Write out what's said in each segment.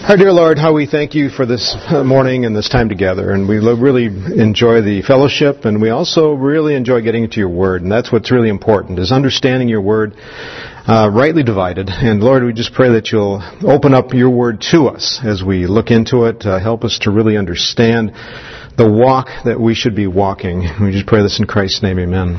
Our dear Lord, how we thank you for this morning and this time together. And we really enjoy the fellowship, and we also really enjoy getting into your Word. And that's what's really important, is understanding your Word rightly divided. And Lord, we just pray that you'll open up your Word to us as we look into it. Help us to really understand the walk that we should be walking. We just pray this in Christ's name, amen.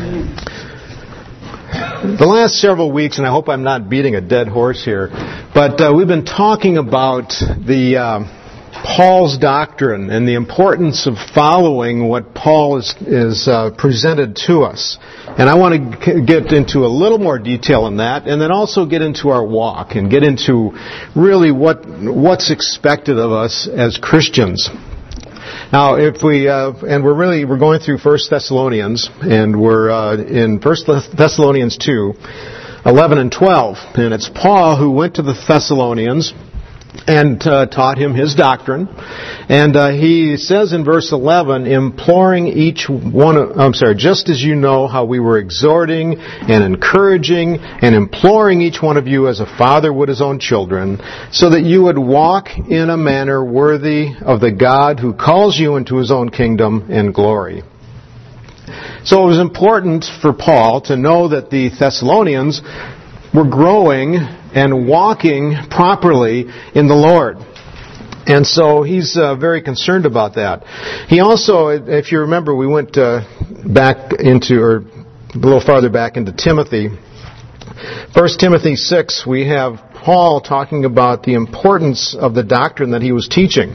The last several weeks, and I hope I'm not beating a dead horse here, but we've been talking about the Paul's doctrine and the importance of following what Paul is presented to us. And I want to get into a little more detail in that, and then also get into our walk and get into really what's expected of us as Christians. Now, if we're going through 1 Thessalonians, and we're in 1 Thessalonians 2, 11 and 12, and it's Paul who went to the Thessalonians and taught him his doctrine. And he says in verse 11, just as you know how we were exhorting and encouraging and imploring each one of you as a father would his own children, so that you would walk in a manner worthy of the God who calls you into his own kingdom and glory. So it was important for Paul to know that the Thessalonians were growing and walking properly in the Lord. And so he's very concerned about that. He also, if you remember, we went back into, or a little farther back into Timothy. 1 Timothy 6, we have Paul talking about the importance of the doctrine that he was teaching.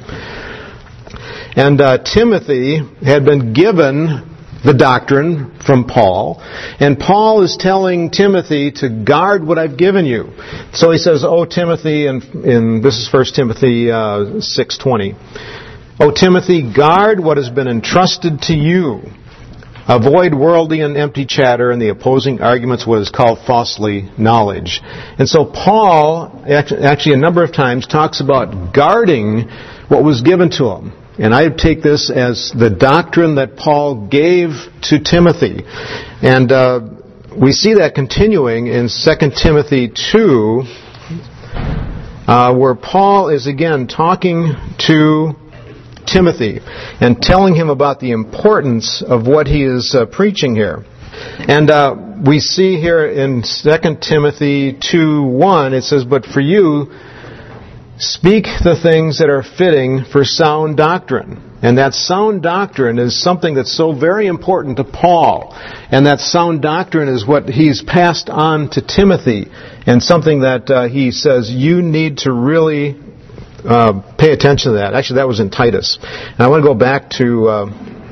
And Timothy had been given the doctrine from Paul, and Paul is telling Timothy to guard what I've given you. So he says, "O Timothy," and this is 1 Timothy 6:20. "O Timothy, guard what has been entrusted to you. Avoid worldly and empty chatter and the opposing arguments, what is called falsely knowledge." And so Paul, actually a number of times, talks about guarding what was given to him. And I take this as the doctrine that Paul gave to Timothy. And we see that continuing in 2 Timothy 2, where Paul is again talking to Timothy and telling him about the importance of what he is preaching here. And we see here in 2 Timothy 2:1, it says, "But for you, speak the things that are fitting for sound doctrine." And that sound doctrine is something that's so very important to Paul. And that sound doctrine is what he's passed on to Timothy. And something that he says, you need to really pay attention to that. Actually, that was in Titus. And I want to go back to,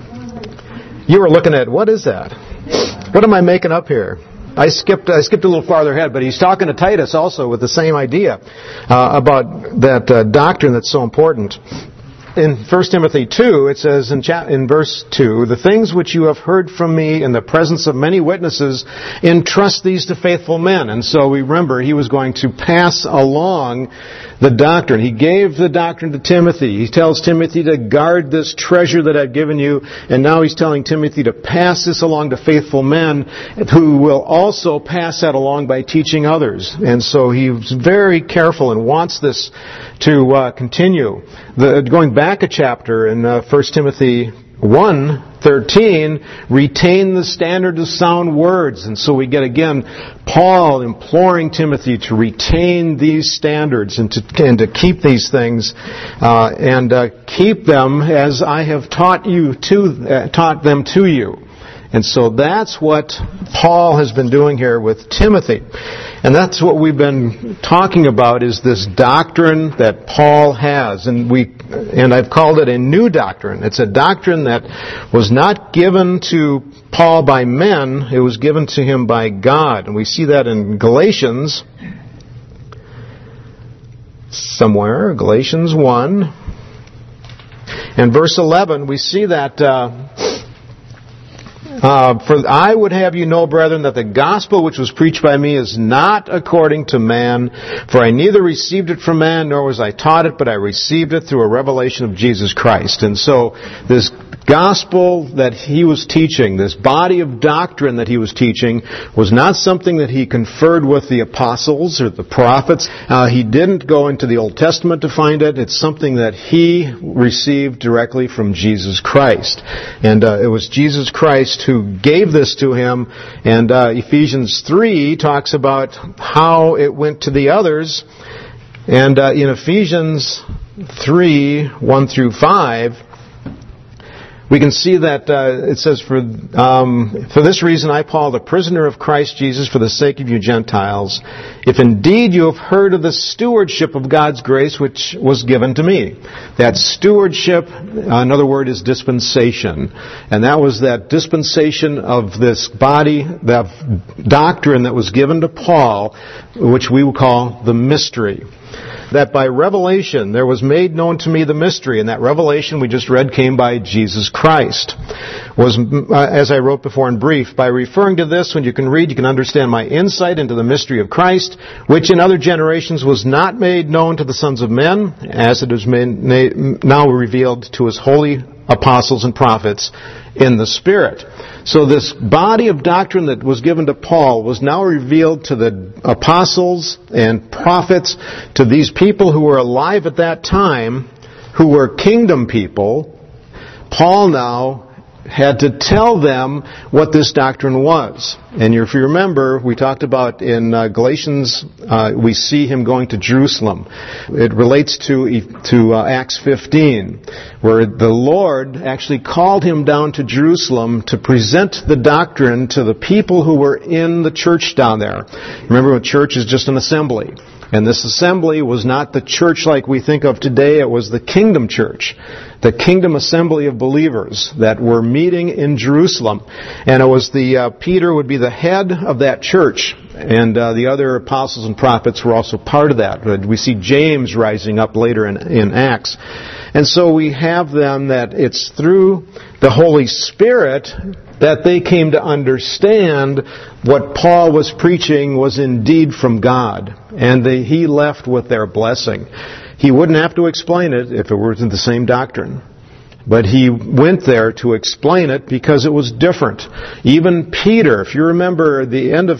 you were looking at, what is that? What am I making up here? I skipped a little farther ahead, but he's talking to Titus also with the same idea about that doctrine that's so important. In 1 Timothy 2, it says in verse 2, "The things which you have heard from me in the presence of many witnesses, entrust these to faithful men." And so we remember he was going to pass along the doctrine. He gave the doctrine to Timothy. He tells Timothy to guard this treasure that I've given you. And now he's telling Timothy to pass this along to faithful men who will also pass that along by teaching others. And so he's very careful and wants this to continue. Going back a chapter in 1 Timothy 1:13, retain the standard of sound words. And so we get again Paul imploring Timothy to retain these standards and to keep these things and keep them as I have taught them to you. And so that's what Paul has been doing here with Timothy. And that's what we've been talking about, is this doctrine that Paul has. And I've called it a new doctrine. It's a doctrine that was not given to Paul by men. It was given to him by God. And we see that in Galatians somewhere, Galatians 1. And verse 11, we see that... "For I would have you know, brethren, that the gospel which was preached by me is not according to man. For I neither received it from man, nor was I taught it, but I received it through a revelation of Jesus Christ." And so this gospel that he was teaching, this body of doctrine that he was teaching, was not something that he conferred with the apostles or the prophets. He didn't go into the Old Testament to find it. It's something that he received directly from Jesus Christ. And it was Jesus Christ who gave this to him. And Ephesians 3 talks about how it went to the others. And in Ephesians 3, 1 through 5, we can see that it says, for this reason I, Paul, the prisoner of Christ Jesus, for the sake of you Gentiles, if indeed you have heard of the stewardship of God's grace which was given to me. That stewardship, another word is dispensation. And that was that dispensation of this body, that doctrine that was given to Paul, which we will call the mystery. That by revelation there was made known to me the mystery, and that revelation we just read came by Jesus Christ. Was, as I wrote before in brief, by referring to this, when you can read, you can understand my insight into the mystery of Christ, which in other generations was not made known to the sons of men, as it is now revealed to his holy apostles and prophets in the Spirit. So this body of doctrine that was given to Paul was now revealed to the apostles and prophets, to these people who were alive at that time, who were kingdom people. Paul now had to tell them what this doctrine was. And if you remember, we talked about in Galatians, we see him going to Jerusalem. It relates to Acts 15, where the Lord actually called him down to Jerusalem to present the doctrine to the people who were in the church down there. Remember, a church is just an assembly. And this assembly was not the church like we think of today. It was the kingdom church, the kingdom assembly of believers that were meeting in Jerusalem. And it was Peter would be the head of that church. And the other apostles and prophets were also part of that. We see James rising up later in Acts. And so we have them that it's through the Holy Spirit that they came to understand what Paul was preaching was indeed from God. And he left with their blessing. He wouldn't have to explain it if it were the same doctrine. But he went there to explain it because it was different. Even Peter, if you remember the end of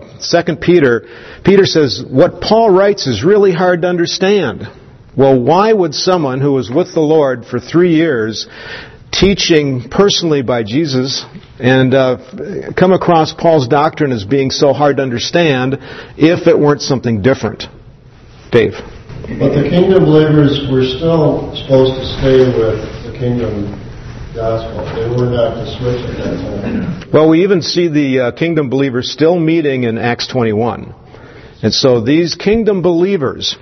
2 Peter, Peter says, what Paul writes is really hard to understand. Well, why would someone who was with the Lord for 3 years, teaching personally by Jesus, and come across Paul's doctrine as being so hard to understand if it weren't something different? Dave. But the kingdom believers were still supposed to stay with the kingdom gospel. They were not to switch at that time. Well, we even see the kingdom believers still meeting in Acts 21. And so these kingdom believers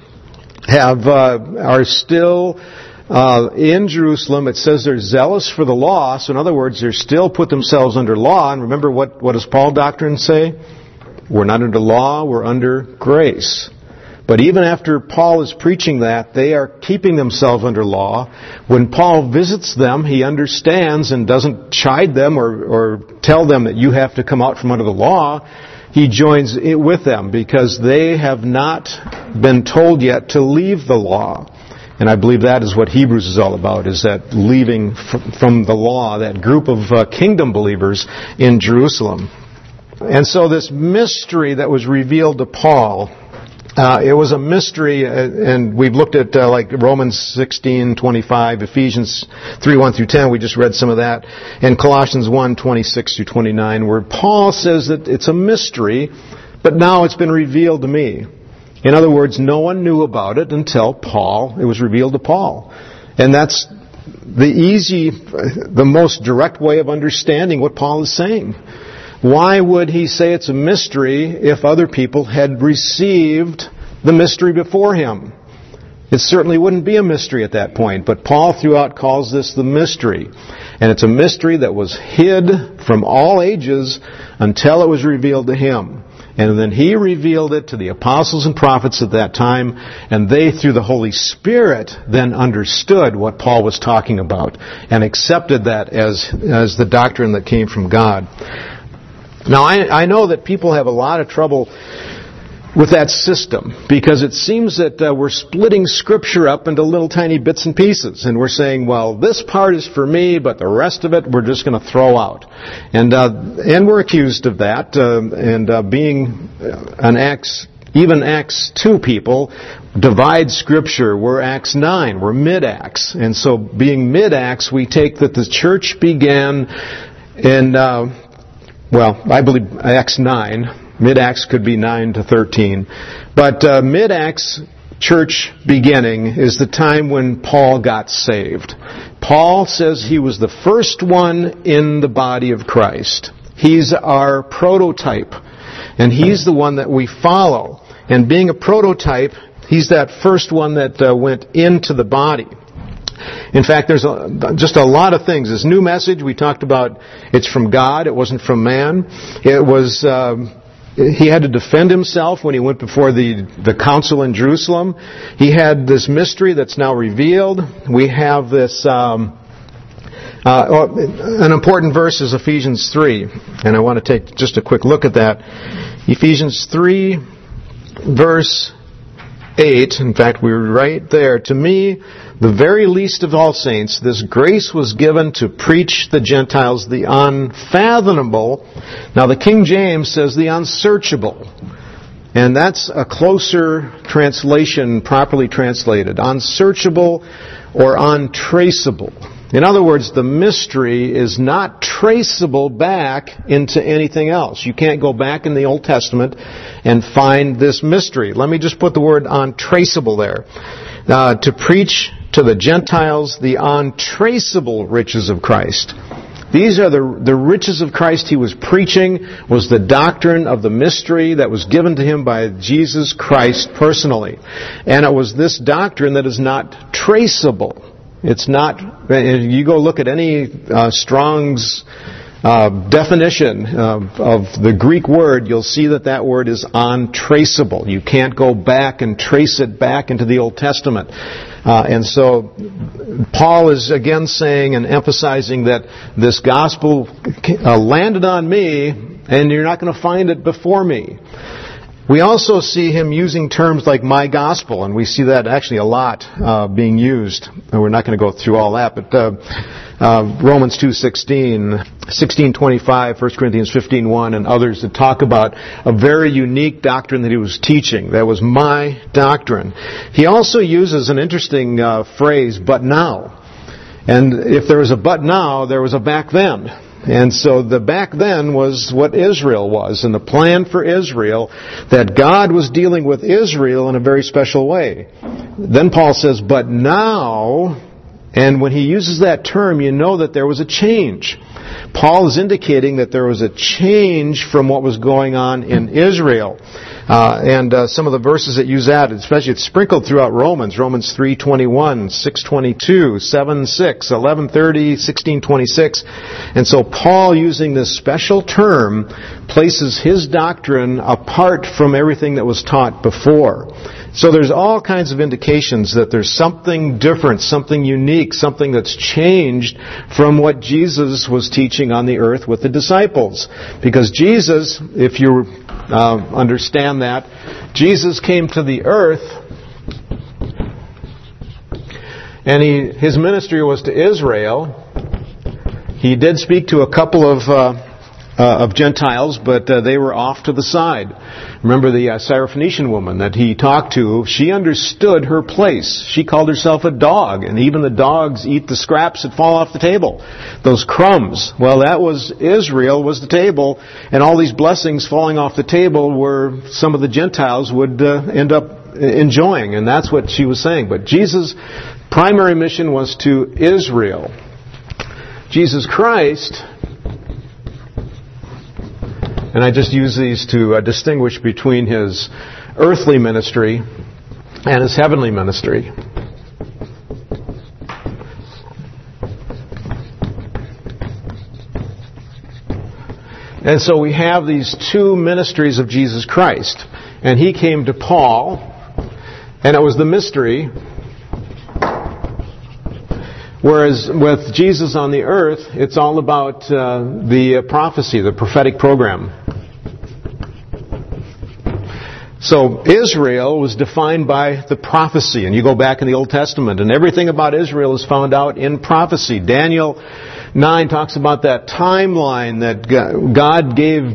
are still in Jerusalem. It says they're zealous for the law. So in other words, they're still put themselves under law. And remember, what does Paul's doctrine say? We're not under law, we're under grace. But even after Paul is preaching that, they are keeping themselves under law. When Paul visits them, he understands and doesn't chide them or tell them that you have to come out from under the law. He joins it with them because they have not been told yet to leave the law. And I believe that is what Hebrews is all about, is that leaving from the law, that group of kingdom believers in Jerusalem. And so this mystery that was revealed to Paul, it was a mystery, and we've looked at like Romans 16:25, Ephesians 3:1 through 10. We just read some of that, and Colossians 1:26 through 29, where Paul says that it's a mystery, but now it's been revealed to me. In other words, no one knew about it until it was revealed to Paul. And that's the most direct way of understanding what Paul is saying. Why would he say it's a mystery if other people had received the mystery before him? It certainly wouldn't be a mystery at that point, but Paul throughout calls this the mystery. And it's a mystery that was hid from all ages until it was revealed to him. And then he revealed it to the apostles and prophets at that time, and they, through the Holy Spirit, then understood what Paul was talking about and accepted that as the doctrine that came from God. Now, I know that people have a lot of trouble with that system, because it seems that we're splitting Scripture up into little tiny bits and pieces, and we're saying, well, this part is for me, but the rest of it we're just going to throw out. And we're accused of that, being an even Acts 2 people divide Scripture. We're Acts 9, we're mid-Acts. And so being mid-Acts, we take that the church began in, I believe Acts 9. Mid-Acts could be 9 to 13. But mid-Acts church beginning is the time when Paul got saved. Paul says he was the first one in the body of Christ. He's our prototype. And he's the one that we follow. And being a prototype, he's that first one that went into the body. In fact, there's just a lot of things. This new message, we talked about, it's from God. It wasn't from man. It was... He had to defend himself when he went before the council in Jerusalem. He had this mystery that's now revealed. We have this... an important verse is Ephesians 3. And I want to take just a quick look at that. Ephesians 3, verse 8. In fact, we're right there. To me, the very least of all saints, this grace was given to preach the Gentiles the unfathomable. Now the King James says the unsearchable. And that's a closer translation, properly translated. Unsearchable or untraceable. In other words, the mystery is not traceable back into anything else. You can't go back in the Old Testament and find this mystery. Let me just put the word untraceable there. To preach to the Gentiles the untraceable riches of Christ. These are the riches of Christ he was preaching, was the doctrine of the mystery that was given to him by Jesus Christ personally. And it was this doctrine that is not traceable. It's not, you go look at any Strong's definition of the Greek word, you'll see that word is untraceable. You can't go back and trace it back into the Old Testament. And so Paul is again saying and emphasizing that this gospel landed on me, and you're not going to find it before me. We also see him using terms like my gospel, and we see that actually a lot being used. And we're not going to go through all that, but Romans 2:16, 16:25, 1 Corinthians 15:1, and others that talk about a very unique doctrine that he was teaching. That was my doctrine. He also uses an interesting phrase, but now. And if there was a but now, there was a back then. And so the back then was what Israel was, and the plan for Israel, that God was dealing with Israel in a very special way. Then Paul says, but now, and when he uses that term, you know that there was a change. Paul is indicating that there was a change from what was going on in Israel. And some of the verses that use that, especially it's sprinkled throughout Romans 3:21, 6:22, 7:6, 11:30, 16:26. And so Paul, using this special term, places his doctrine apart from everything that was taught before. So there's all kinds of indications that there's something different, something unique, something that's changed from what Jesus was teaching on the earth with the disciples. Because Jesus, if you understand that, Jesus came to the earth, and his ministry was to Israel. He did speak to a couple of Gentiles, but they were off to the side. Remember the Syrophoenician woman that he talked to? She understood her place. She called herself a dog, and even the dogs eat the scraps that fall off the table. Those crumbs. Well, that was Israel, was the table, and all these blessings falling off the table were some of the Gentiles would end up enjoying, and that's what she was saying. But Jesus' primary mission was to Israel. Jesus Christ... And I just use these to distinguish between his earthly ministry and his heavenly ministry. And so we have these two ministries of Jesus Christ. And he came to Paul, and it was the mystery. Whereas with Jesus on the earth, it's all about the prophecy, the prophetic program. So Israel was defined by the prophecy, and you go back in the Old Testament, and everything about Israel is found out in prophecy. Daniel 9 talks about that timeline that God gave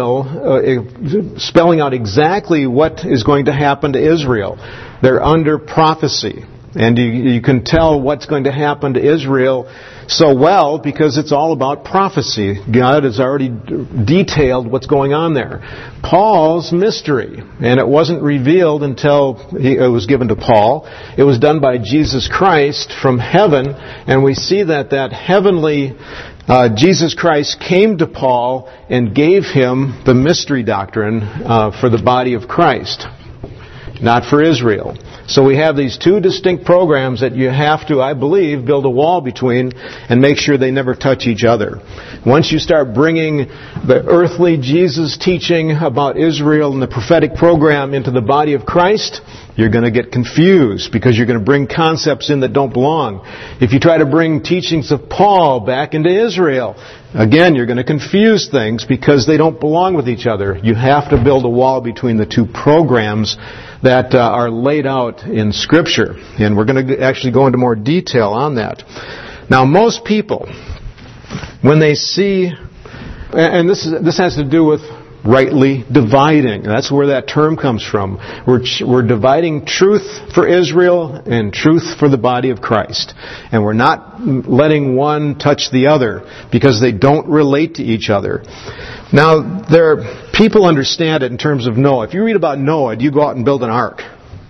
Daniel, spelling out exactly what is going to happen to Israel. They're under prophecy. And you can tell what's going to happen to Israel so well because it's all about prophecy. God has already detailed what's going on there. Paul's mystery, and it wasn't revealed until it was given to Paul. It was done by Jesus Christ from heaven, and we see that heavenly Jesus Christ came to Paul and gave him the mystery doctrine for the body of Christ, not for Israel. So we have these two distinct programs that you have to, I believe, build a wall between and make sure they never touch each other. Once you start bringing the earthly Jesus teaching about Israel and the prophetic program into the body of Christ, you're going to get confused because you're going to bring concepts in that don't belong. If you try to bring teachings of Paul back into Israel, again, you're going to confuse things because they don't belong with each other. You have to build a wall between the two programs that are laid out in Scripture. And we're going to actually go into more detail on that. Now, most people, when they see, and this has to do with rightly dividing. That's where that term comes from. We're dividing truth for Israel and truth for the body of Christ. And we're not letting one touch the other because they don't relate to each other. Now, people understand it in terms of Noah. If you read about Noah, do you go out and build an ark?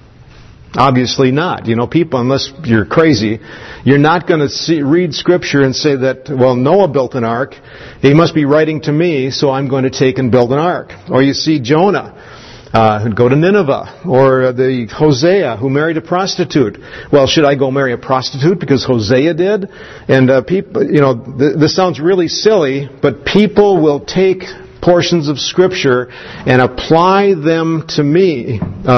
Obviously not. People, unless you're crazy, you're not going to read Scripture and say that, well, Noah built an ark. He must be writing to me, so I'm going to take and build an ark. Or you see Jonah who'd go to Nineveh. Or the Hosea who married a prostitute. Well, should I go marry a prostitute because Hosea did? And people, this sounds really silly, but people will take portions of Scripture and apply them to me,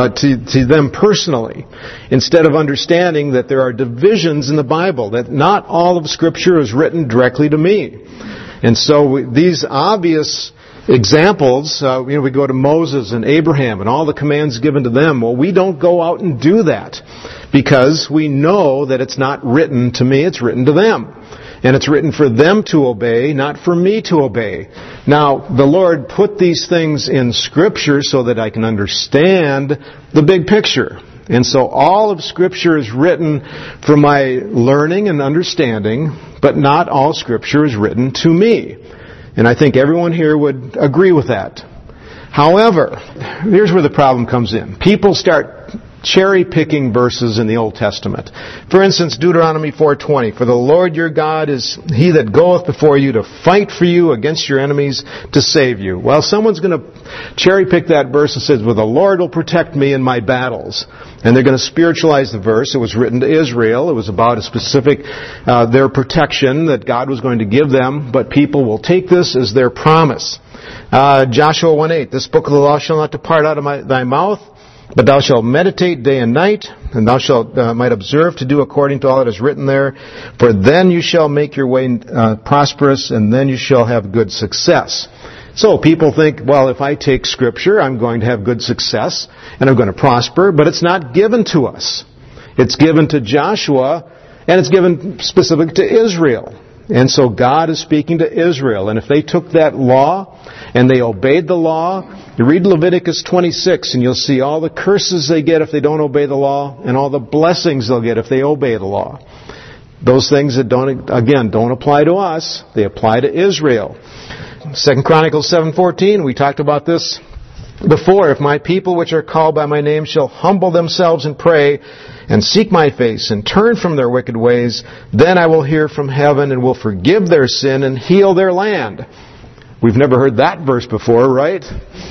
to them personally, instead of understanding that there are divisions in the Bible, that not all of Scripture is written directly to me. And so these obvious examples, we go to Moses and Abraham and all the commands given to them. Well, we don't go out and do that because we know that it's not written to me, it's written to them. And it's written for them to obey, not for me to obey. Now, the Lord put these things in Scripture so that I can understand the big picture. And so all of Scripture is written for my learning and understanding, but not all Scripture is written to me. And I think everyone here would agree with that. However, here's where the problem comes in. People start cherry-picking verses in the Old Testament. For instance, Deuteronomy 4:20, "For the Lord your God is He that goeth before you to fight for you against your enemies to save you." Well, someone's going to cherry-pick that verse and says, "Well, the Lord will protect me in my battles." And they're going to spiritualize the verse. It was written to Israel. It was about a specific, their protection that God was going to give them. But people will take this as their promise. Joshua 1:8, "This book of the law shall not depart out of thy mouth, but thou shalt meditate day and night, and thou shalt might observe to do according to all that is written there. For then you shall make your way prosperous, and then you shall have good success." So people think, well, if I take Scripture, I'm going to have good success, and I'm going to prosper, but it's not given to us. It's given to Joshua, and it's given specific to Israel. And so God is speaking to Israel, and if they took that law, and they obeyed the law, you read Leviticus 26, and you'll see all the curses they get if they don't obey the law, and all the blessings they'll get if they obey the law. Those things that don't apply to us, they apply to Israel. 2 Chronicles 7:14, we talked about this before. "If my people which are called by my name shall humble themselves and pray, and seek my face, and turn from their wicked ways, then I will hear from heaven and will forgive their sin and heal their land." We've never heard that verse before, right?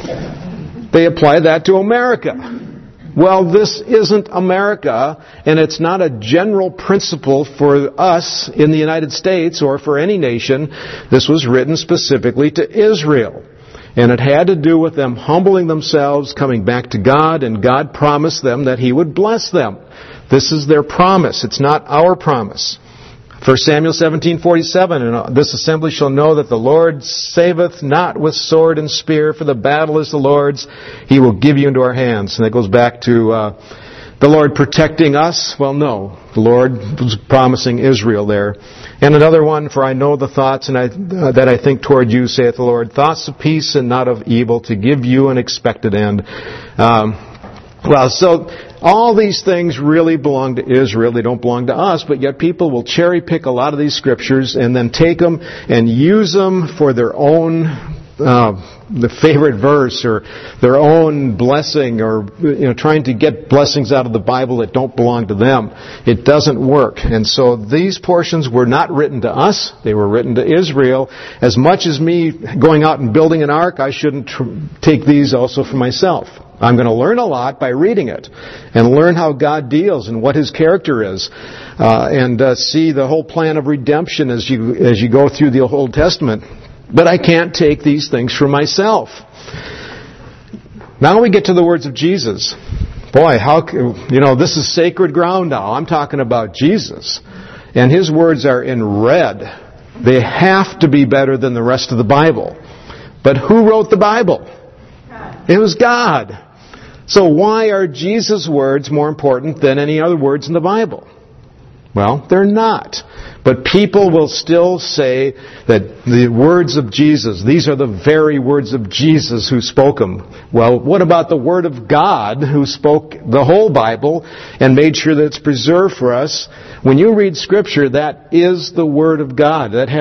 They apply that to America. Well, this isn't America, and it's not a general principle for us in the United States or for any nation. This was written specifically to Israel. And it had to do with them humbling themselves, coming back to God, and God promised them that He would bless them. This is their promise. It's not our promise. 1 Samuel 17:47, and this assembly shall know that the Lord saveth not with sword and spear, for the battle is the Lord's. He will give you into our hands. And that goes back to the Lord protecting us. Well, no. The Lord was promising Israel there. And another one, for I know the thoughts that I think toward you, saith the Lord, thoughts of peace and not of evil, to give you an expected end. So all these things really belong to Israel. They don't belong to us, but yet people will cherry pick a lot of these scriptures and then take them and use them for their own the favorite verse or their own blessing, or trying to get blessings out of the Bible that don't belong to them. It doesn't work. And so these portions were not written to us. They were written to Israel. As much as me going out and building an ark, I shouldn't take these also for myself. I'm going to learn a lot by reading it and learn how God deals and what His character is, and see the whole plan of redemption as you go through the Old Testament. But I can't take these things for myself. Now we get to the words of Jesus. Boy, this is sacred ground now. I'm talking about Jesus. And His words are in red. They have to be better than the rest of the Bible. But who wrote the Bible? It was God. So why are Jesus' words more important than any other words in the Bible? Well, they're not. But people will still say that the words of Jesus, these are the very words of Jesus who spoke them. Well, what about the Word of God who spoke the whole Bible and made sure that it's preserved for us? When you read Scripture, that is the Word of God. To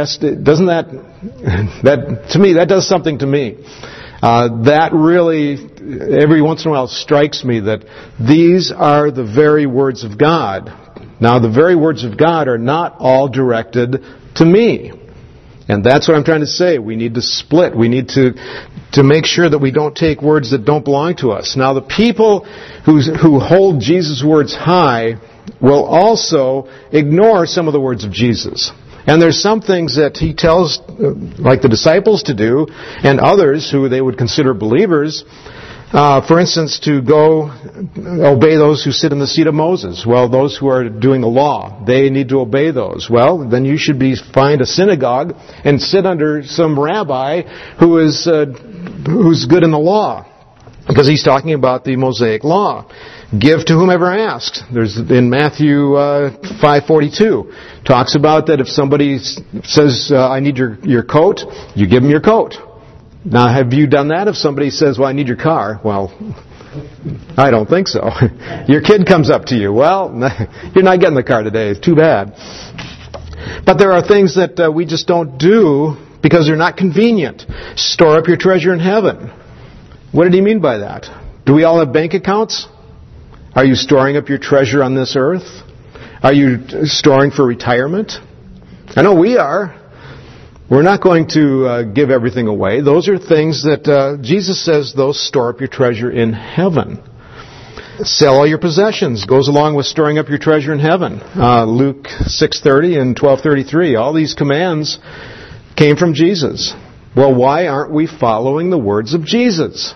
me, that does something to me. That really, every once in a while, strikes me that these are the very words of God. Now, the very words of God are not all directed to me. And that's what I'm trying to say. We need to split. We need to make sure that we don't take words that don't belong to us. Now, the people who hold Jesus' words high will also ignore some of the words of Jesus. And there's some things that He tells, like the disciples to do, and others who they would consider believers. For instance, to go obey those who sit in the seat of Moses. Well, those who are doing the law, they need to obey those. Well, then you should find a synagogue and sit under some rabbi who's good in the law, because he's talking about the Mosaic law. Give to whomever asks. There's in Matthew 5:42 talks about that if somebody says, "I need your coat," you give them your coat. Now, have you done that? If somebody says, "Well, I need your car," well, I don't think so. Your kid comes up to you, "Well, you're not getting the car today. It's too bad." But there are things that we just don't do because they're not convenient. Store up your treasure in heaven. What did He mean by that? Do we all have bank accounts? Are you storing up your treasure on this earth? Are you storing for retirement? I know we are. We're not going to give everything away. Those are things that Jesus says, those store up your treasure in heaven. Sell all your possessions. Goes along with storing up your treasure in heaven. Luke 6:30 and 12:33. All these commands came from Jesus. Well, why aren't we following the words of Jesus?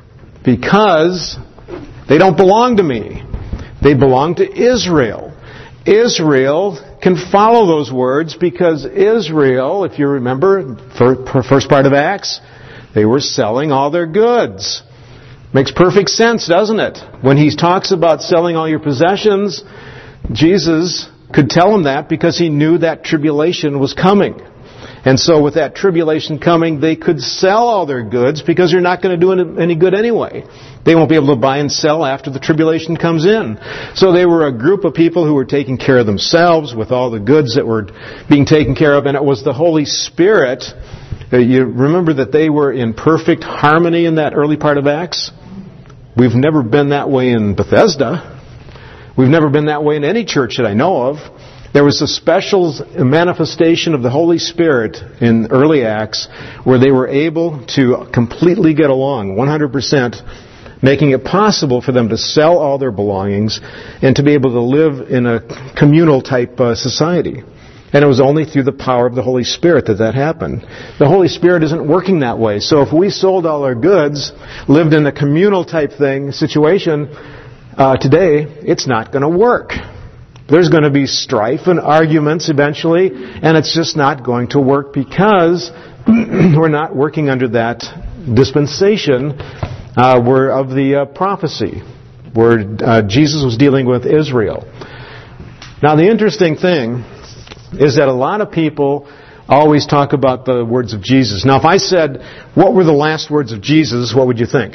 Because they don't belong to me. They belong to Israel. Israel can follow those words because Israel, if you remember, first part of Acts, they were selling all their goods. Makes perfect sense, doesn't it? When He talks about selling all your possessions, Jesus could tell them that because He knew that tribulation was coming. And so with that tribulation coming, they could sell all their goods because they're not going to do any good anyway. They won't be able to buy and sell after the tribulation comes in. So they were a group of people who were taking care of themselves with all the goods that were being taken care of. And it was the Holy Spirit. You remember that they were in perfect harmony in that early part of Acts? We've never been that way in Bethesda. We've never been that way in any church that I know of. There was a special manifestation of the Holy Spirit in early Acts where they were able to completely get along, 100%, making it possible for them to sell all their belongings and to be able to live in a communal type society. And it was only through the power of the Holy Spirit that happened. The Holy Spirit isn't working that way. So if we sold all our goods, lived in a communal type situation, today, it's not going to work. There's going to be strife and arguments eventually, and it's just not going to work because we're not working under that dispensation of the prophecy, where Jesus was dealing with Israel. Now, the interesting thing is that a lot of people always talk about the words of Jesus. Now, if I said, what were the last words of Jesus, what would you think?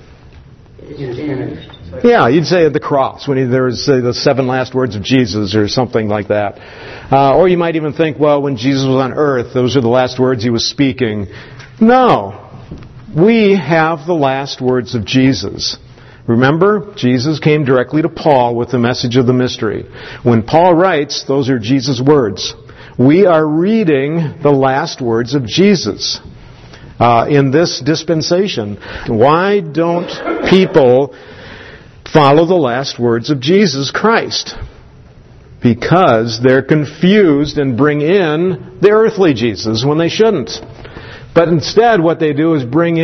Yeah, you'd say at the cross, when there was the 7 last words of Jesus or something like that. Or you might even think, well, when Jesus was on earth, those are the last words he was speaking. No. We have the last words of Jesus. Remember, Jesus came directly to Paul with the message of the mystery. When Paul writes, those are Jesus' words. We are reading the last words of Jesus in this dispensation. Why don't people follow the last words of Jesus Christ? Because they're confused and bring in the earthly Jesus when they shouldn't. But instead, what they should do is bring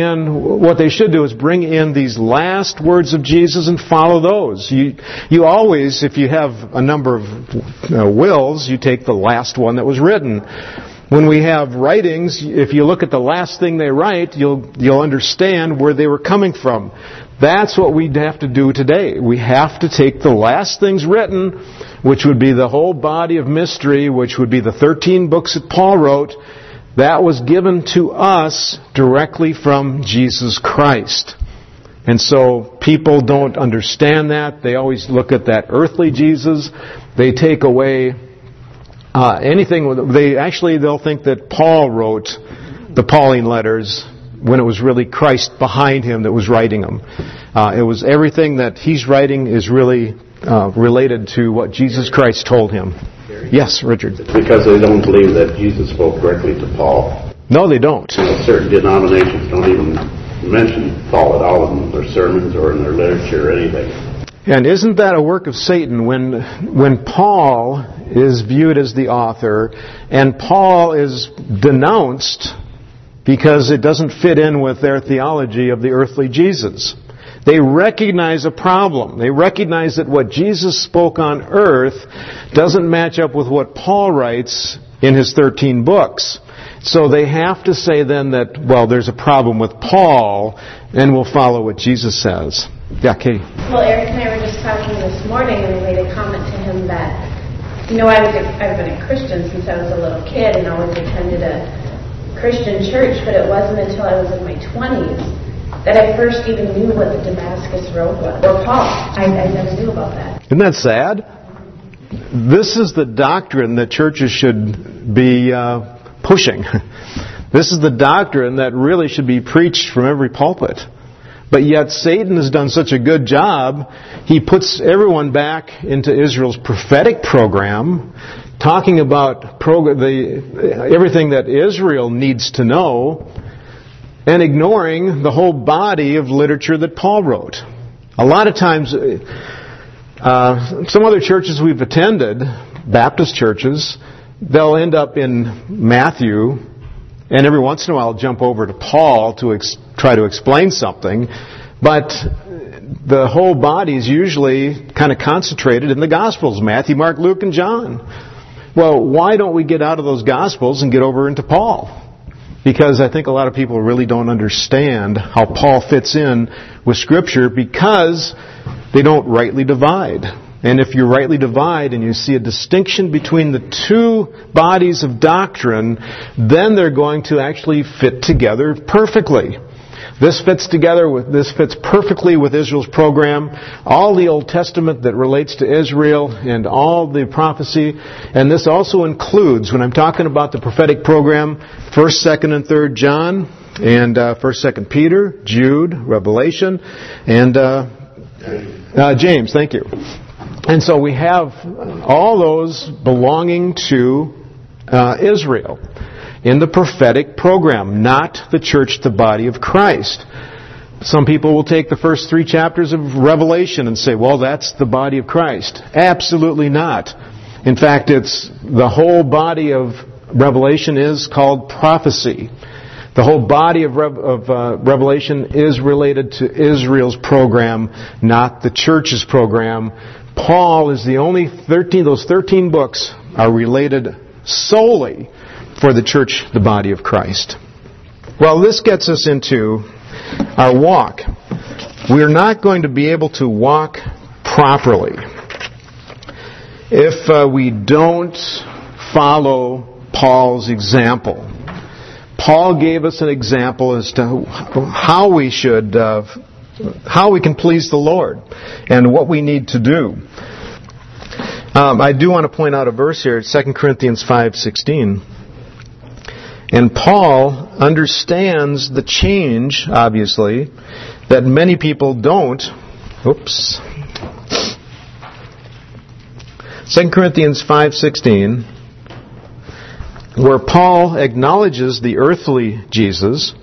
in these last words of Jesus and follow those. You always, if you have a number of wills, you take the last one that was written. When we have writings, if you look at the last thing they write, you'll understand where they were coming from. That's what we have to do today. We have to take the last things written, which would be the whole body of mystery, which would be the 13 books that Paul wrote. That was given to us directly from Jesus Christ. And so people don't understand that. They always look at that earthly Jesus. They take away anything. They'll think that Paul wrote the Pauline letters when it was really Christ behind him that was writing them. It was everything that he's writing is really related to what Jesus Christ told him. Yes, Richard. It's because they don't believe that Jesus spoke directly to Paul. No, they don't. Certain denominations don't even mention Paul at all in their sermons or in their literature or anything. And isn't that a work of Satan when Paul is viewed as the author and Paul is denounced because it doesn't fit in with their theology of the earthly Jesus? They recognize a problem. They recognize that what Jesus spoke on earth doesn't match up with what Paul writes in his 13 books. So they have to say then that, well, there's a problem with Paul, and we'll follow what Jesus says. Yeah, Katie. Well, Eric and I were just talking this morning, and we made a comment to him that, I've been a Christian since I was a little kid and always attended a Christian church, but it wasn't until I was in my 20s that I first even knew what the Damascus Road was, or Paul. I never knew about that. Isn't that sad? This is the doctrine that churches should be pushing. This is the doctrine that really should be preached from every pulpit. But yet Satan has done such a good job, he puts everyone back into Israel's prophetic program, talking about everything that Israel needs to know, and ignoring the whole body of literature that Paul wrote. A lot of times, some other churches we've attended, Baptist churches, they'll end up in Matthew, and every once in a while jump over to Paul to try to explain something, but the whole body is usually kind of concentrated in the Gospels, Matthew, Mark, Luke, and John. Well, why don't we get out of those Gospels and get over into Paul? Because I think a lot of people really don't understand how Paul fits in with Scripture because they don't rightly divide. And if you rightly divide and you see a distinction between the two bodies of doctrine, then they're going to actually fit together perfectly. This fits perfectly with Israel's program, all the Old Testament that relates to Israel and all the prophecy. And this also includes, when I'm talking about the prophetic program, 1st, 2nd, and 3rd John, and 1st, 2nd Peter, Jude, Revelation, and James. Thank you. And so we have all those belonging to Israel in the prophetic program, not the church, the body of Christ. Some people will take the first 3 chapters of Revelation and say, well, that's the body of Christ. Absolutely not. In fact, it's the whole body of Revelation is called prophecy. The whole body of Revelation is related to Israel's program, not the church's program. Paul is the only 13, those 13 books are related solely for the church, the body of Christ. Well, this gets us into our walk. We're not going to be able to walk properly if we don't follow Paul's example. Paul gave us an example as to how we can please the Lord and what we need to do. I do want to point out a verse here, 2 Corinthians 5:16. And Paul understands the change, obviously, that many people don't. 2 Corinthians 5:16, where Paul acknowledges the earthly Jesus.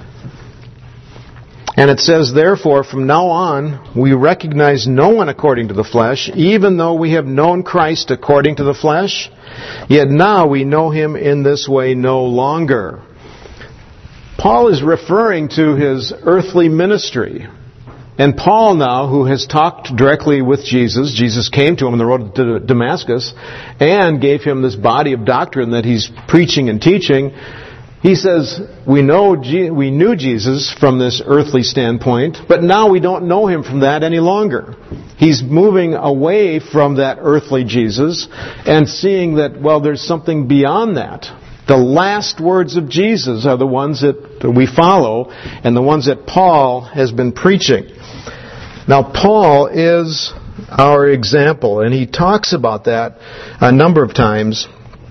And it says, therefore, from now on, we recognize no one according to the flesh, even though we have known Christ according to the flesh, yet now we know Him in this way no longer. Paul is referring to his earthly ministry. And Paul now, who has talked directly with Jesus, Jesus came to him on the road to Damascus and gave him this body of doctrine that he's preaching and teaching. He says, we knew Jesus from this earthly standpoint, but now we don't know Him from that any longer. He's moving away from that earthly Jesus and seeing that, well, there's something beyond that. The last words of Jesus are the ones that we follow and the ones that Paul has been preaching. Now, Paul is our example, and he talks about that a number of times.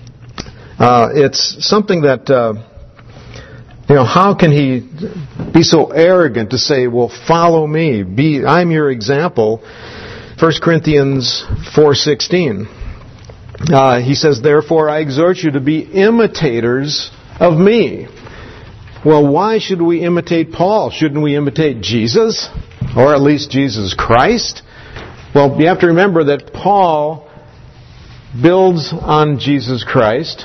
It's something that... how can he be so arrogant to say, well, follow me, I'm your example? 1 Corinthians 4:16. He says, therefore I exhort you to be imitators of me. Well, why should we imitate Paul? Shouldn't we imitate Jesus? Or at least Jesus Christ? Well, you have to remember that Paul builds on Jesus Christ.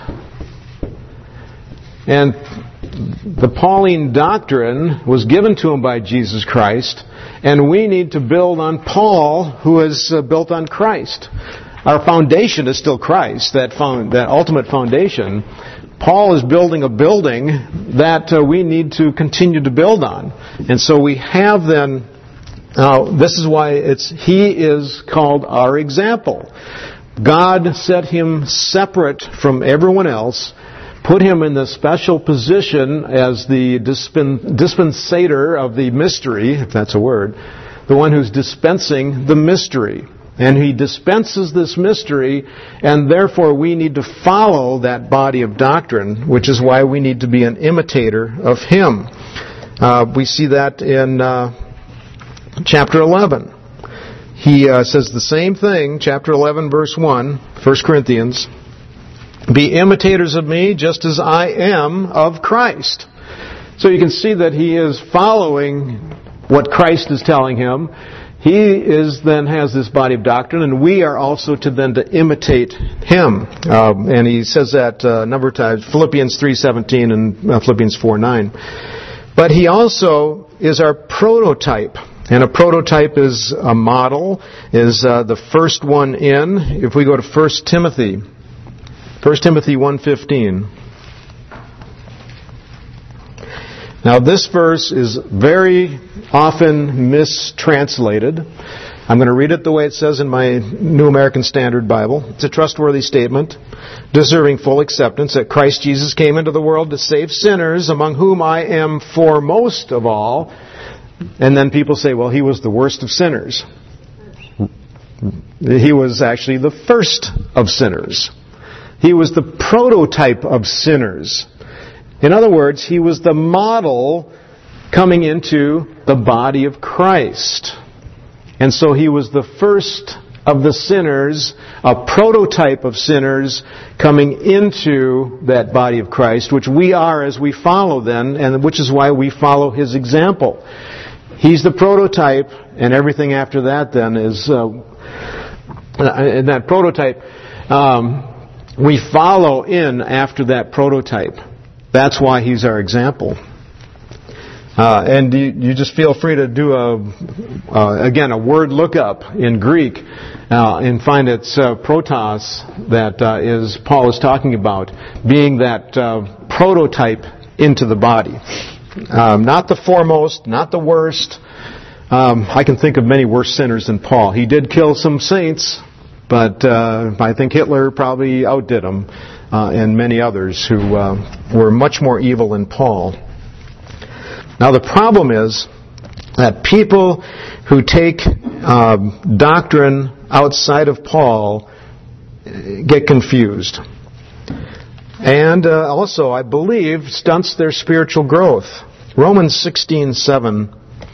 And the Pauline doctrine was given to him by Jesus Christ, and we need to build on Paul, who is built on Christ. Our foundation is still Christ, that ultimate foundation. Paul is building a building that we need to continue to build on. And so we have then, this is why he is called our example. God set him separate from everyone else, put him in the special position as the dispensator of the mystery, if that's a word, the one who's dispensing the mystery. And he dispenses this mystery, and therefore we need to follow that body of doctrine, which is why we need to be an imitator of him. We see that in chapter 11. He says the same thing, chapter 11, verse 1, 1 Corinthians. Be imitators of me, just as I am of Christ. So you can see that he is following what Christ is telling him. He then has this body of doctrine, and we are also to imitate him. And he says that a number of times, Philippians 3:17 and Philippians 4:9. But he also is our prototype. And a prototype is a model, is the first one in. If we go to 1 Timothy 1:15. Now this verse is very often mistranslated. I'm going to read it the way it says in my New American Standard Bible. It's a trustworthy statement, deserving full acceptance, that Christ Jesus came into the world to save sinners, among whom I am foremost of all. And then people say, well, he was the worst of sinners. He was actually the first of sinners. He was the prototype of sinners. In other words, he was the model coming into the body of Christ. And so he was the first of the sinners, a prototype of sinners coming into that body of Christ, which we are as we follow then, and which is why we follow his example. He's the prototype, and everything after that then is, in that prototype, we follow in after that prototype. That's why he's our example. And you just feel free to do a word lookup in Greek and find it's protos that Paul is talking about, being that prototype into the body. Not the foremost, not the worst. I can think of many worse sinners than Paul. He did kill some saints, but I think Hitler probably outdid him, and many others who were much more evil than Paul. Now the problem is that people who take doctrine outside of Paul get confused. And also, I believe, stunts their spiritual growth. Romans 16:17.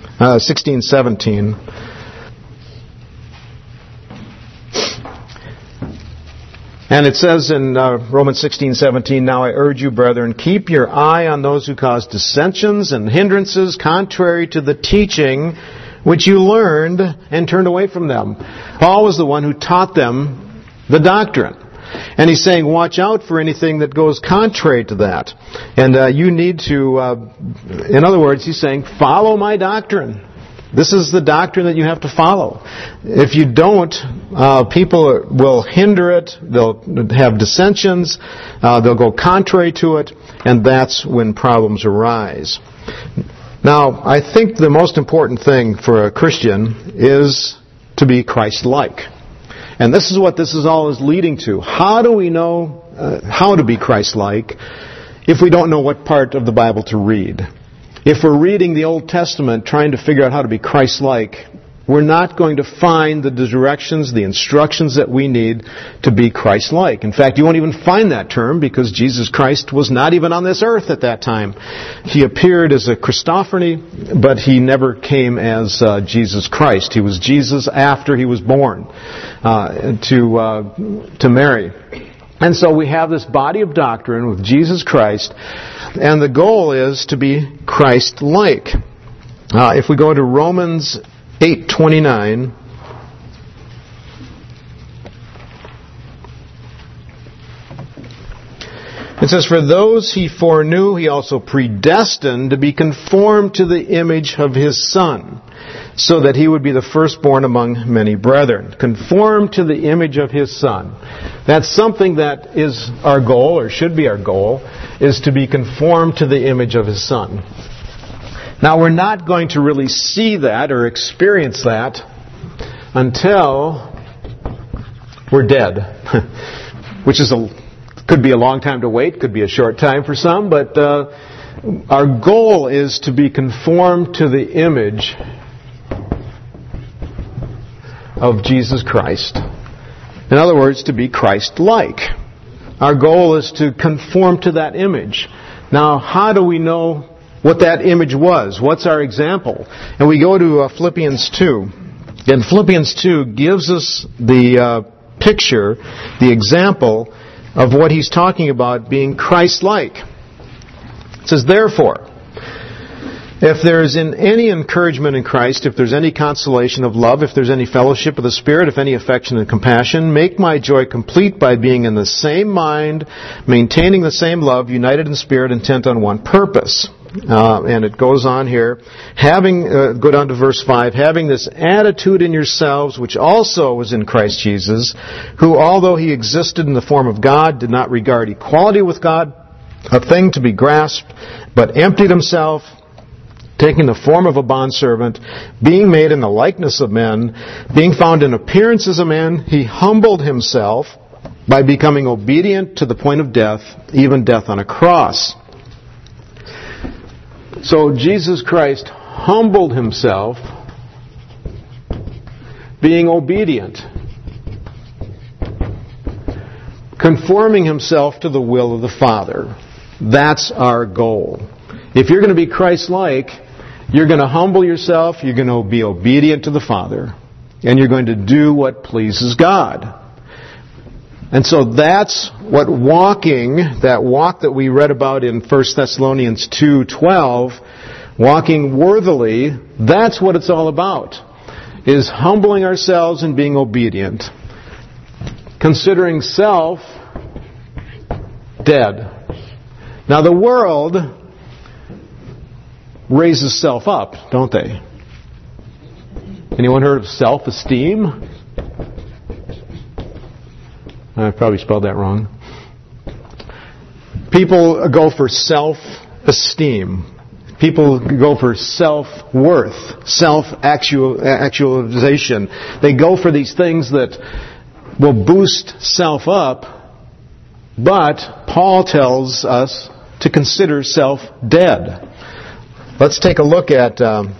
And it says in Romans 16:17, "Now I urge you, brethren, keep your eye on those who cause dissensions and hindrances contrary to the teaching which you learned and turned away from them." Paul was the one who taught them the doctrine. And he's saying, watch out for anything that goes contrary to that. And you need to, in other words, he's saying, follow my doctrine. This is the doctrine that you have to follow. If you don't, people will hinder it, they'll have dissensions, they'll go contrary to it, and that's when problems arise. Now, I think the most important thing for a Christian is to be Christ-like. And this is what this is all is leading to. How do we know how to be Christ-like if we don't know what part of the Bible to read? If we're reading the Old Testament trying to figure out how to be Christ-like, we're not going to find the directions, the instructions that we need to be Christ-like. In fact, you won't even find that term because Jesus Christ was not even on this earth at that time. He appeared as a Christophany, but he never came as Jesus Christ. He was Jesus after he was born to Mary. And so we have this body of doctrine with Jesus Christ, and the goal is to be Christ-like. If we go to Romans 8:29, it says, "For those he foreknew, he also predestined to be conformed to the image of his Son, so that he would be the firstborn among many brethren." Conformed to the image of his Son. That's something that is our goal, or should be our goal, is to be conformed to the image of his Son. Now, we're not going to really see that or experience that until we're dead, which could be a long time to wait, could be a short time for some, but our goal is to be conformed to the image of Jesus Christ. In other words, to be Christ-like. Our goal is to conform to that image. Now, how do we know what that image was? What's our example? And we go to Philippians 2. And Philippians 2 gives us the picture, the example of what he's talking about being Christ-like. It says, "Therefore, if there is any encouragement in Christ, if there's any consolation of love, if there's any fellowship of the Spirit, if any affection and compassion, make my joy complete by being in the same mind, maintaining the same love, united in spirit, intent on one purpose." And it goes on here, go down to verse 5, "Having this attitude in yourselves, which also was in Christ Jesus, who, although he existed in the form of God, did not regard equality with God a thing to be grasped, but emptied himself, taking the form of a bondservant, being made in the likeness of men, being found in appearance as a man, he humbled himself by becoming obedient to the point of death, even death on a cross." So Jesus Christ humbled himself, being obedient, conforming himself to the will of the Father. That's our goal. If you're going to be Christ-like, you're going to humble yourself, you're going to be obedient to the Father, and you're going to do what pleases God. And so that's what that walk that we read about in 1 Thessalonians 2:12, walking worthily, that's what it's all about, is humbling ourselves and being obedient, considering self dead. Now the world raises self up, don't they? Anyone heard of self-esteem? I probably spelled that wrong. People go for self-esteem. People go for self-worth, self-actualization. They go for these things that will boost self up, but Paul tells us to consider self dead. Let's take a look at,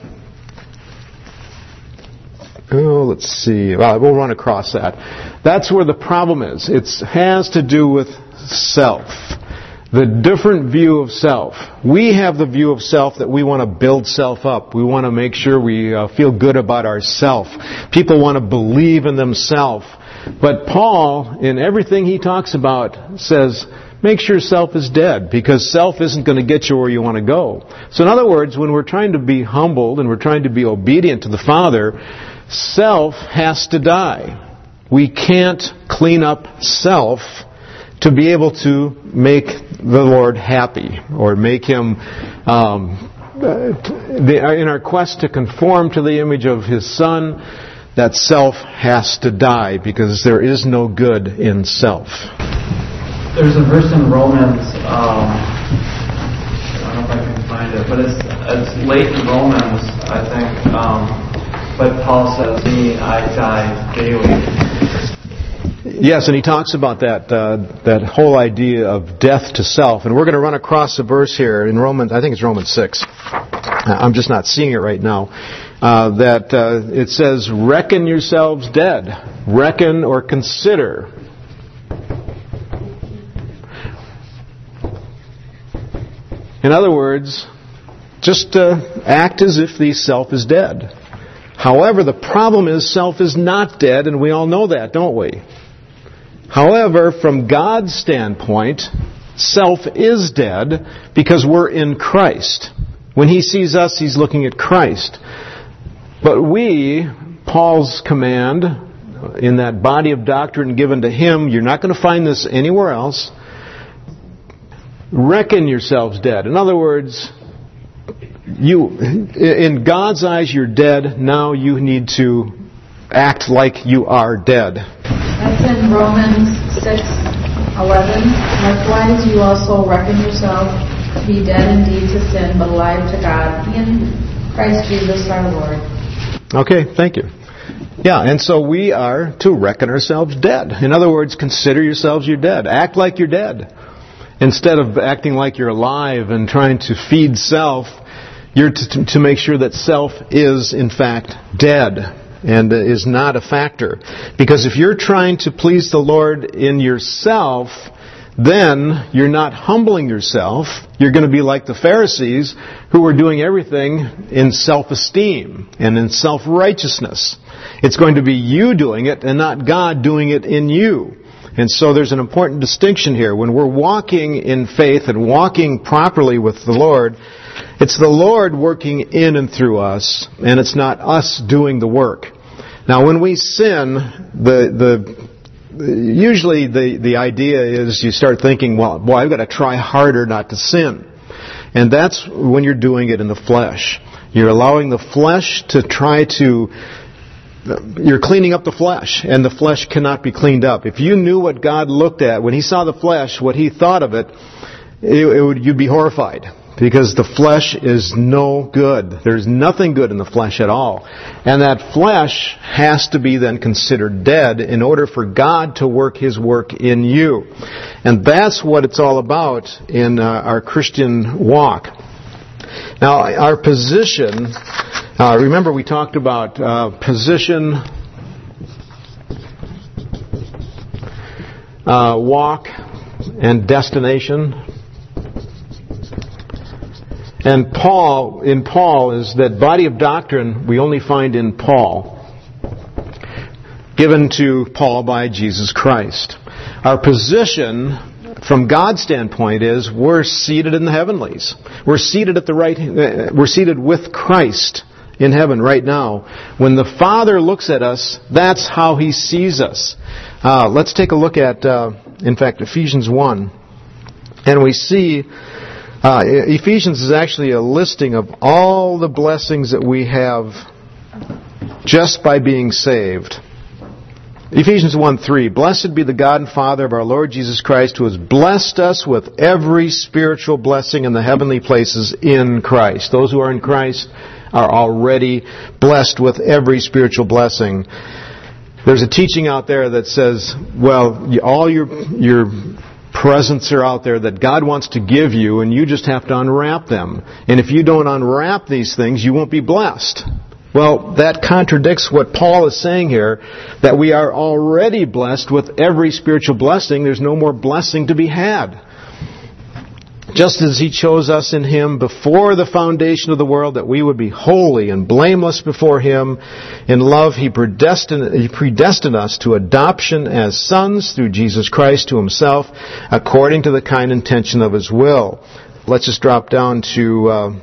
let's see, we'll run across that. That's where the problem is. It has to do with self. The different view of self. We have the view of self that we want to build self up. We want to make sure we feel good about ourself. People want to believe in themselves. But Paul, in everything he talks about, says, make sure self is dead, because self isn't going to get you where you want to go. So in other words, when we're trying to be humbled and we're trying to be obedient to the Father, self has to die. We can't clean up self to be able to make the Lord happy, or make Him, in our quest to conform to the image of His Son, that self has to die, because there is no good in self. There's a verse in Romans, I don't know if I can find it, but it's late in Romans, I think, but Paul says, me, I die daily. Yes, and he talks about that whole idea of death to self. And we're going to run across a verse here in Romans, I think it's Romans 6. I'm just not seeing it right now. It says, reckon yourselves dead. Reckon or consider. In other words, just act as if the self is dead. However, the problem is self is not dead, and we all know that, don't we? However, from God's standpoint, self is dead because we're in Christ. When He sees us, He's looking at Christ. But we, Paul's command, in that body of doctrine given to him, you're not going to find this anywhere else, reckon yourselves dead. In other words, in God's eyes, you're dead. Now you need to act like you are dead. That's in Romans 6:11. Likewise, you also reckon yourself to be dead indeed to sin, but alive to God in Christ Jesus our Lord. Okay, thank you. Yeah, and so we are to reckon ourselves dead. In other words, consider yourselves you're dead. Act like you're dead. Instead of acting like you're alive and trying to feed self, you're to make sure that self is, in fact, dead and is not a factor. Because if you're trying to please the Lord in yourself, then you're not humbling yourself. You're going to be like the Pharisees, who were doing everything in self-esteem and in self-righteousness. It's going to be you doing it and not God doing it in you. And so there's an important distinction here. When we're walking in faith and walking properly with the Lord, it's the Lord working in and through us, and it's not us doing the work. Now, when we sin, usually the idea is you start thinking, well, boy, I've got to try harder not to sin. And that's when you're doing it in the flesh. You're allowing the flesh to try to... You're cleaning up the flesh, and the flesh cannot be cleaned up. If you knew what God looked at, when He saw the flesh, what He thought of it, you'd be horrified. Because the flesh is no good. There's nothing good in the flesh at all. And that flesh has to be then considered dead in order for God to work His work in you. And that's what it's all about in our Christian walk. Now, our position, remember we talked about position, walk, and destination. And in Paul is that body of doctrine we only find in Paul, given to Paul by Jesus Christ. Our position from God's standpoint is we're seated in the heavenlies. We're seated we're seated with Christ in heaven right now. When the Father looks at us, that's how He sees us. Let's take a look at, in fact, Ephesians 1. And we see Ephesians is actually a listing of all the blessings that we have just by being saved. Ephesians 1:3, Blessed be the God and Father of our Lord Jesus Christ, who has blessed us with every spiritual blessing in the heavenly places in Christ. Those who are in Christ are already blessed with every spiritual blessing. There's a teaching out there that says, well, all your presents are out there that God wants to give you, and you just have to unwrap them. And if you don't unwrap these things, you won't be blessed. Well, that contradicts what Paul is saying here, that we are already blessed with every spiritual blessing. There's no more blessing to be had. Just as He chose us in Him before the foundation of the world, that we would be holy and blameless before Him. In love, He predestined us to adoption as sons through Jesus Christ to Himself, according to the kind intention of His will. Let's just drop down to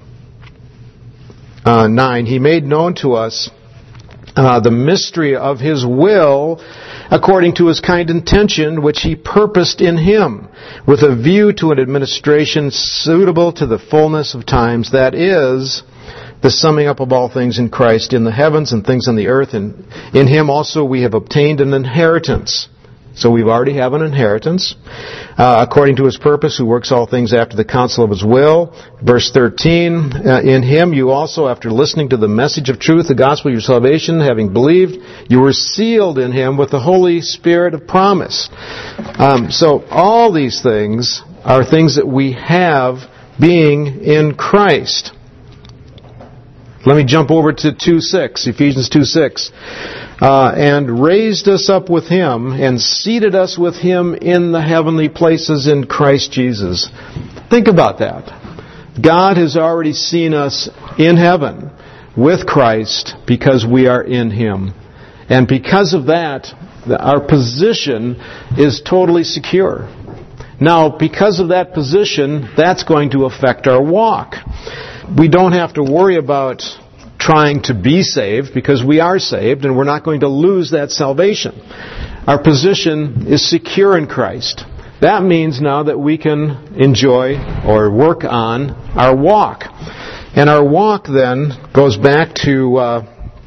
9. He made known to us the mystery of His will, according to His kind intention, which He purposed in Him, with a view to an administration suitable to the fullness of times, that is, the summing up of all things in Christ, in the heavens and things on the earth, and in Him also we have obtained an inheritance. So we already have an inheritance, according to His purpose, who works all things after the counsel of His will. Verse 13, in Him you also, after listening to the message of truth, the gospel of your salvation, having believed, you were sealed in Him with the Holy Spirit of promise. So all these things are things that we have being in Christ. Let me jump over to 2:6, Ephesians 2:6. And raised us up with Him and seated us with Him in the heavenly places in Christ Jesus. Think about that. God has already seen us in heaven with Christ because we are in Him. And because of that, our position is totally secure. Now, because of that position, that's going to affect our walk. We don't have to worry about trying to be saved, because we are saved and we're not going to lose that salvation. Our position is secure in Christ. That means now that we can enjoy or work on our walk. And our walk then goes back to,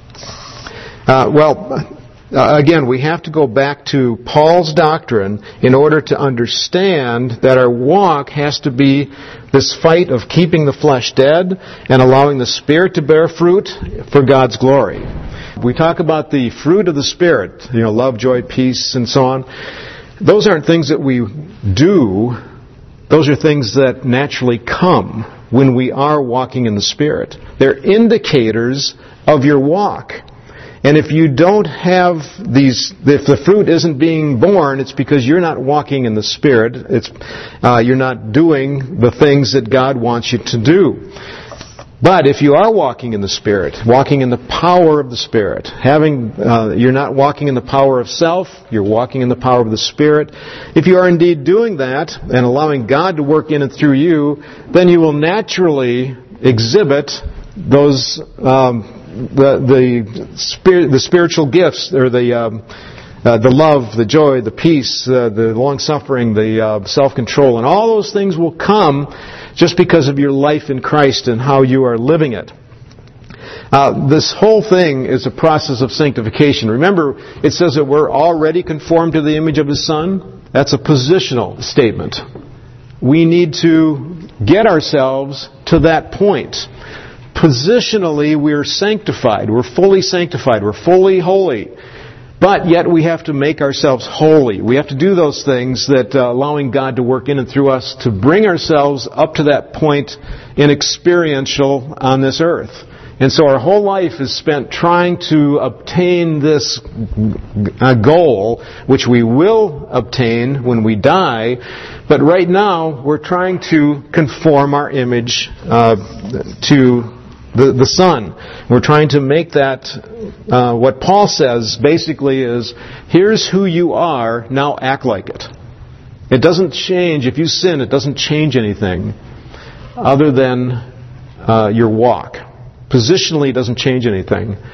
again, we have to go back to Paul's doctrine in order to understand that our walk has to be this fight of keeping the flesh dead and allowing the Spirit to bear fruit for God's glory. We talk about the fruit of the Spirit, love, joy, peace, and so on. Those aren't things that we do. Those are things that naturally come when we are walking in the Spirit. They're indicators of your walk. And if you don't have if the fruit isn't being born, it's because you're not walking in the Spirit. You're not doing the things that God wants you to do. But if you are walking in the Spirit, walking in the power of the Spirit, you're not walking in the power of self, you're walking in the power of the Spirit. If you are indeed doing that and allowing God to work in and through you, then you will naturally exhibit those the spiritual gifts, or the love, the joy, the peace, the long-suffering, the self-control, and all those things will come just because of your life in Christ and how you are living it. This whole thing is a process of sanctification. Remember, it says that we're already conformed to the image of His Son. That's a positional statement. We need to get ourselves to that point. Positionally, we're sanctified. We're fully sanctified. We're fully holy. But yet we have to make ourselves holy. We have to do those things that allowing God to work in and through us to bring ourselves up to that point in experiential on this earth. And so our whole life is spent trying to obtain this goal, which we will obtain when we die. But right now, we're trying to conform our image to the Son. We're trying to make that, what Paul says basically is, here's who you are, now act like it. It doesn't change. If you sin, it doesn't change anything other than your walk. Positionally, it doesn't change anything.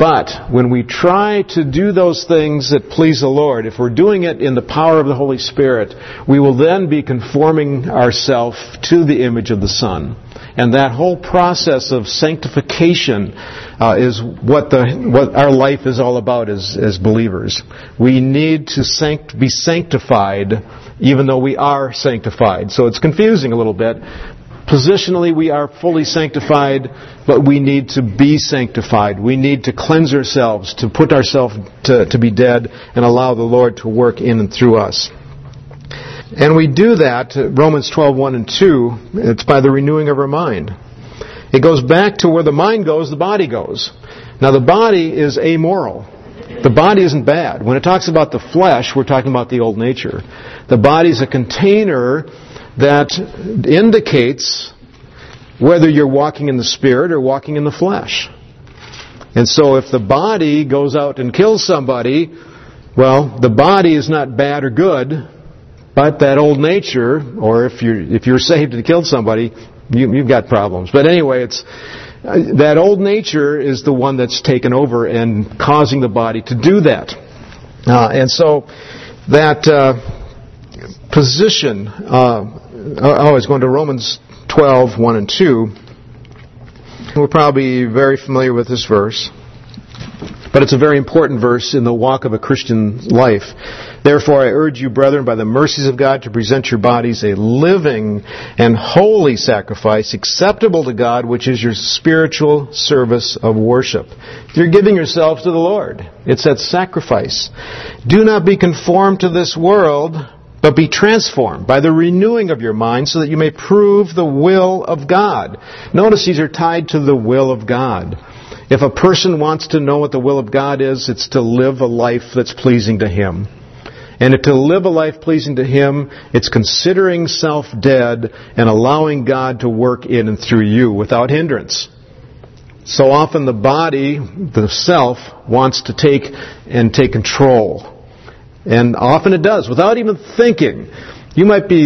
But when we try to do those things that please the Lord, if we're doing it in the power of the Holy Spirit, we will then be conforming ourselves to the image of the Son. And that whole process of sanctification is what our life is all about as believers. We need to be sanctified even though we are sanctified. So it's confusing a little bit. Positionally, we are fully sanctified, but we need to be sanctified. We need to cleanse ourselves, to put ourselves to be dead, and allow the Lord to work in and through us. And we do that, Romans 12:1 and 2, it's by the renewing of our mind. It goes back to where the mind goes, the body goes. Now the body is amoral. The body isn't bad. When it talks about the flesh, we're talking about the old nature. The body is a container that indicates whether you're walking in the Spirit or walking in the flesh. And so if the body goes out and kills somebody, well, the body is not bad or good, but that old nature, or if you're saved and killed somebody, you've got problems. But anyway, it's that old nature is the one that's taken over and causing the body to do that. And so that position, I was going to Romans 12:1 and 2. We're probably very familiar with this verse, but it's a very important verse in the walk of a Christian life. Therefore, I urge you, brethren, by the mercies of God, to present your bodies a living and holy sacrifice, acceptable to God, which is your spiritual service of worship. You're giving yourselves to the Lord. It's that sacrifice. Do not be conformed to this world, but be transformed by the renewing of your mind, so that you may prove the will of God. Notice these are tied to the will of God. If a person wants to know what the will of God is, it's to live a life that's pleasing to Him. And to live a life pleasing to Him, it's considering self dead and allowing God to work in and through you without hindrance. So often the body, the self, wants to take control. And often it does, without even thinking. You might be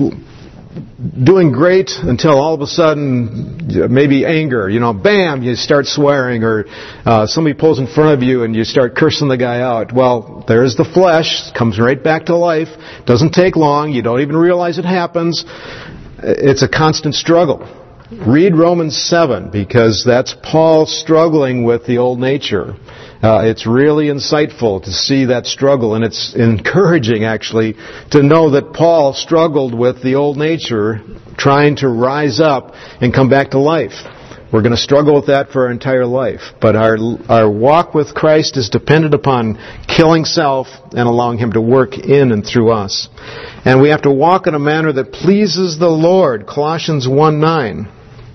doing great until all of a sudden, maybe anger, bam, you start swearing, or somebody pulls in front of you and you start cursing the guy out. Well, there's the flesh, comes right back to life, doesn't take long, you don't even realize it happens. It's a constant struggle. Read Romans 7, because that's Paul struggling with the old nature. It's really insightful to see that struggle, and it's encouraging, actually, to know that Paul struggled with the old nature, trying to rise up and come back to life. We're going to struggle with that for our entire life. But our walk with Christ is dependent upon killing self and allowing Him to work in and through us. And we have to walk in a manner that pleases the Lord. Colossians 1:9.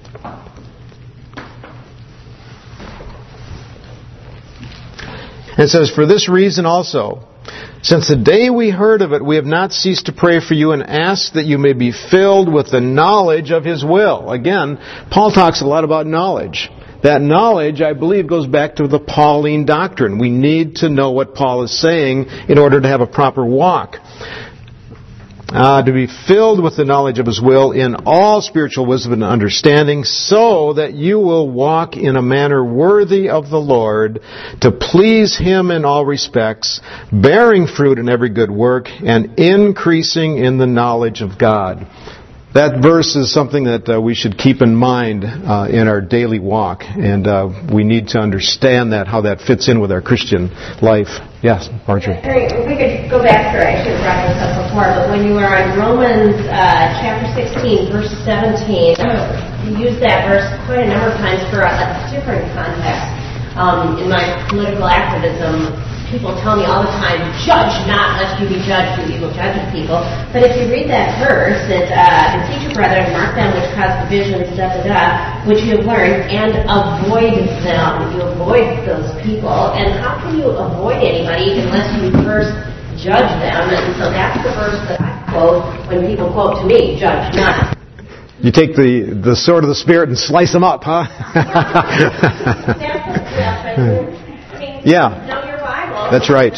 It says, for this reason also, since the day we heard of it, we have not ceased to pray for you and ask that you may be filled with the knowledge of His will. Again, Paul talks a lot about knowledge. That knowledge, I believe, goes back to the Pauline doctrine. We need to know what Paul is saying in order to have a proper walk. To be filled with the knowledge of His will in all spiritual wisdom and understanding, so that you will walk in a manner worthy of the Lord, to please Him in all respects, bearing fruit in every good work, and increasing in the knowledge of God. That verse is something that we should keep in mind in our daily walk, and we need to understand how that fits in with our Christian life. Yes, Marjorie. If we could go back here, I should have brought this up before, but when you were on Romans chapter 16, verse 17, you used that verse quite a number of times for a different context. In my political activism, people tell me all the time, judge not, lest you be judged, you evil judge of people. But if you read that verse, that and teach your brethren, mark them which cause divisions, which you have learned, and avoid them. You avoid those people. And how can you avoid anybody unless you first judge them? And so that's the verse that I quote when people quote to me, judge not. You take the sword of the Spirit and slice them up, huh? Yeah. That's right.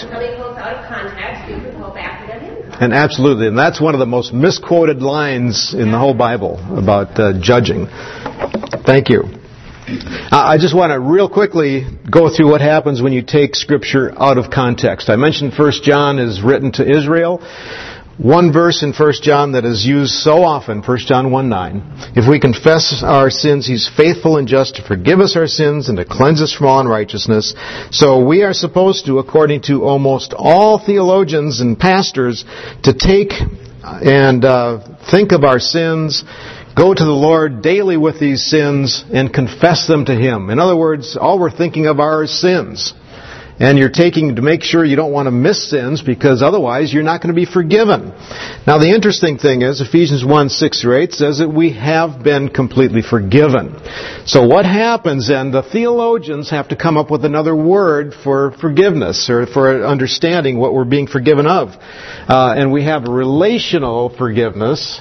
And absolutely. And that's one of the most misquoted lines in the whole Bible about judging. Thank you. I just want to real quickly go through what happens when you take Scripture out of context. I mentioned 1 John is written to Israel. One verse in 1 John that is used so often, 1 John 1:9. If we confess our sins, He's faithful and just to forgive us our sins and to cleanse us from all unrighteousness. So we are supposed to, according to almost all theologians and pastors, to take and think of our sins, go to the Lord daily with these sins, and confess them to Him. In other words, all we're thinking of are our sins. And you're taking to make sure you don't want to miss sins, because otherwise you're not going to be forgiven. Now the interesting thing is, Ephesians 1:6-8 says that we have been completely forgiven. So what happens then? The theologians have to come up with another word for forgiveness, or for understanding what we're being forgiven of. And we have relational forgiveness,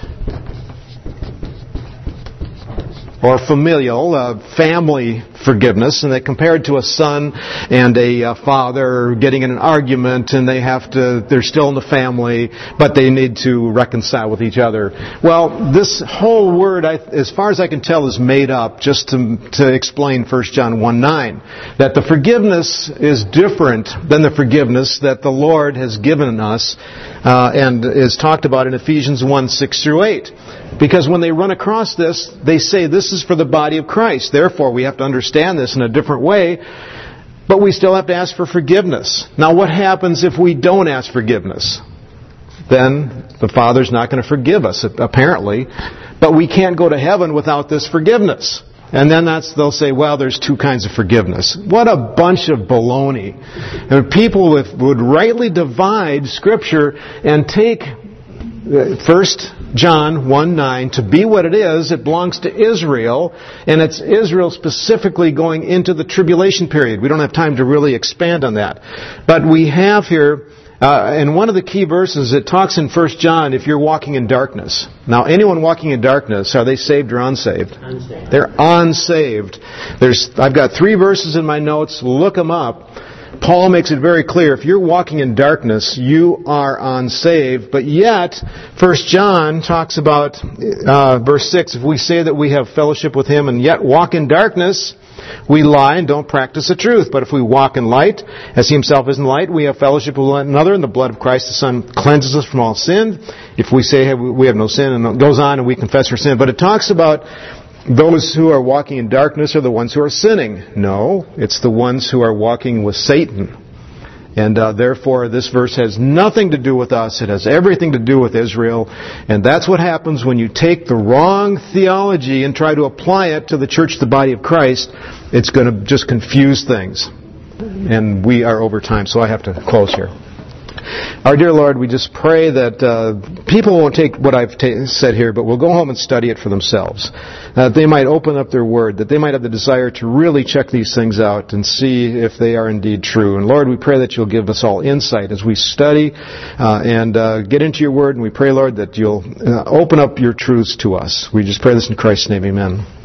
or familial, family forgiveness, and they compare it to a son and a father getting in an argument, and they're still in the family, but they need to reconcile with each other. Well, this whole word, as far as I can tell, is made up just to explain 1 John 1:9, that the forgiveness is different than the forgiveness that the Lord has given us, and is talked about in Ephesians 1:6-8. Because when they run across this, they say this is for the body of Christ. Therefore, we have to understand this in a different way, but we still have to ask for forgiveness. Now, what happens if we don't ask forgiveness? Then the Father's not going to forgive us, apparently, but we can't go to heaven without this forgiveness. And then they'll say, well, there's two kinds of forgiveness. What a bunch of baloney. And people would rightly divide Scripture and take 1 John 1:9 to be what it is. It belongs to Israel, and it's Israel specifically going into the tribulation period. We don't have time to really expand on that. But we have here, in one of the key verses, it talks in 1 John, if you're walking in darkness. Now, anyone walking in darkness, are they saved or unsaved? Unsaved. They're unsaved. I've got 3 verses in my notes. Look them up. Paul makes it very clear, if you're walking in darkness, you are unsaved. But yet, 1 John talks about, verse 6, if we say that we have fellowship with Him and yet walk in darkness, we lie and don't practice the truth. But if we walk in light, as He Himself is in light, we have fellowship with one another, and the blood of Christ the Son cleanses us from all sin. If we say we have no sin, and it goes on, and we confess our sin. But it talks about those who are walking in darkness are the ones who are sinning. No, it's the ones who are walking with Satan. And therefore, this verse has nothing to do with us. It has everything to do with Israel. And that's what happens when you take the wrong theology and try to apply it to the church, the body of Christ. It's going to just confuse things. And we are over time, so I have to close here. Our dear Lord, we just pray that people won't take what I've said here, but will go home and study it for themselves. That they might open up their Word, that they might have the desire to really check these things out and see if they are indeed true. And Lord, we pray that you'll give us all insight as we study and get into your Word. And we pray, Lord, that you'll open up your truths to us. We just pray this in Christ's name. Amen.